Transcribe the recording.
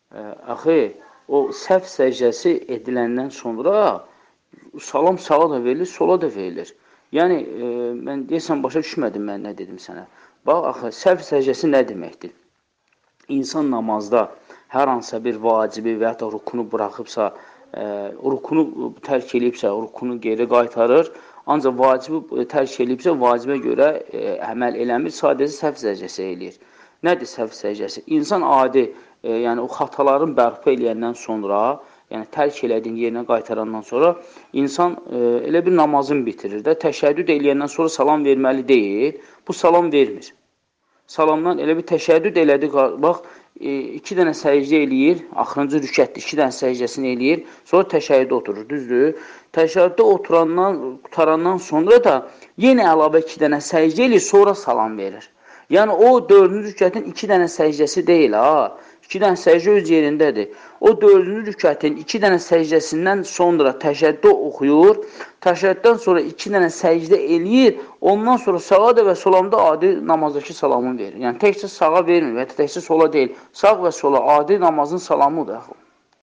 Axı, o səhv səcdəsi ediləndən sonra salam sağa da verilir, sola da verilir. Yəni, mən deyəsən, başa düşmədim mən nə dedim sənə. Bax, axı, səhv səcdəsi nə deməkdir? İnsan namazda hər hansısa bir vacibi və ya da rukunu buraxıbsa, rukunu tərk edibsə, rukunu geri qaytarır. Ancaq vacibi tərk edibsə, vacibə görə əməl eləmir, sadəcə səhv səcdəsi eləyir. Nədir səhv səcdəsi? İnsan adi, yəni o xataların bərpa eləyəndən sonra, yəni tərk elədiyini yerinə qaytarandan sonra insan elə bir namazını bitirir də, təşəddüd eləyəndən sonra salam verməli deyil, bu salam vermir. Salamdan elə bir təşəddüd elədi, bax, 2 dənə səcdə eləyir, axırıncı rükətdə 2 dənə səcdəsini eləyir, sonra təşəddüdə oturur, düzdür? Təşəddüdə qutarandan sonra da yenə əlavə 2 dənə səcdə eləyir, sonra salam verir. Yəni, o 4-cü rükətin 2 dənə səcdəsi deyil, ha. 2 dənə səcdə öz yerindədir. O 4-cü rükətin 2 dənə səcdəsindən sonra təşəddüdə oxuyur, təşəddüdən sonra 2 dənə səcdə eləyir, ondan sonra sağa da və solamda adi namazdakı salamını verir. Yəni, təkcə sağa vermir və təkcə sola deyil, sağ və sola adi namazın salamıdır.